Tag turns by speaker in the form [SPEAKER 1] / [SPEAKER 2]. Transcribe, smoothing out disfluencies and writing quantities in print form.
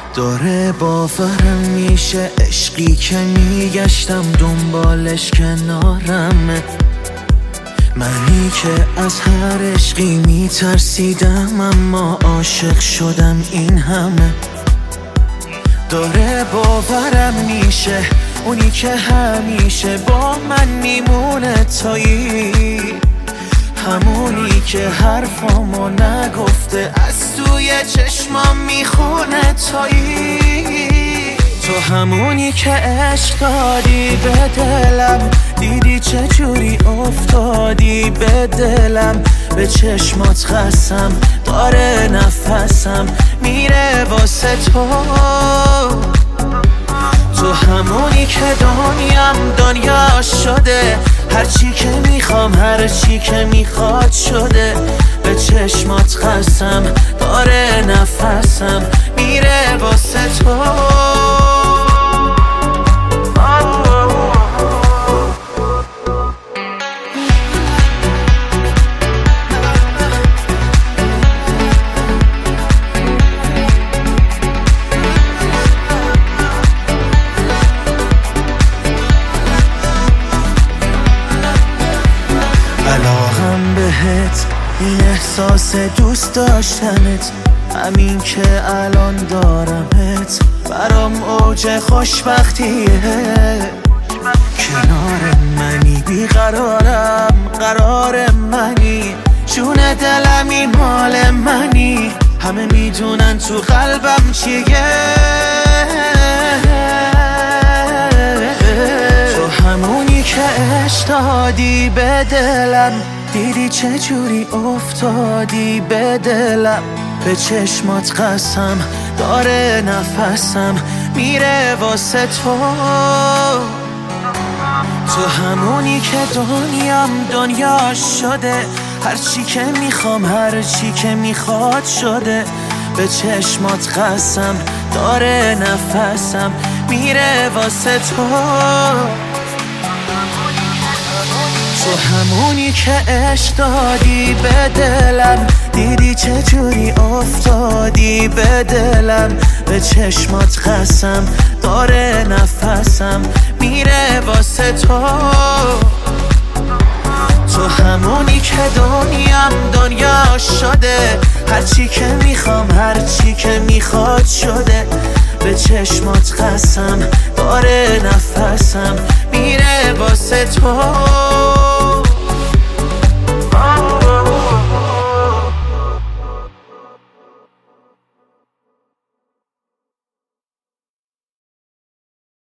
[SPEAKER 1] داره باورم میشه عشقی که میگشتم دنبالش کنارمه. منی که از هر عشقی میترسیدم اما عاشق شدم این همه. داره باورم میشه اونی که همیشه با من میمونه تایی، همونی که حرفامو نگفته از توی چشمام میخونه تایی. تو همونی که عشق دادی به دلم، دیدی چجوری افتادی به دلم. به چشمات خستم داره نفسم میره واسه تو. تو همونی که دنیا شده، هرچی که میخوام هرچی که میخواد شده. به چشمات خستم داره نفسم میره واسه تو. علاقم بهت این احساس دوست داشتنت، همین که الان دارمت برام اوج خوشبختیه. کنار منی بیقرارم قرار منی، جون دلمی مال منی. همه میدونن تو قلبم چیه. تو همونی که عشق دادی به دلم، دیدی چجوری افتادی به دلم. به چشمات قسم داره نفسم میره واسه تو. تو همونی که دنیا شده، هرچی که میخوام هرچی که میخواد شده. به چشمات قسم داره نفسم میره واسه تو. تو همونی که عشق دادی به دلم، دیدی چجوری افتادی به دلم. به چشمات قسم داره نفسم میره واسه تو. تو همونی که دنیا شده، هرچی که میخوام هرچی که میخواد شده. به چشمات قسم داره نفسم میره واسه تو.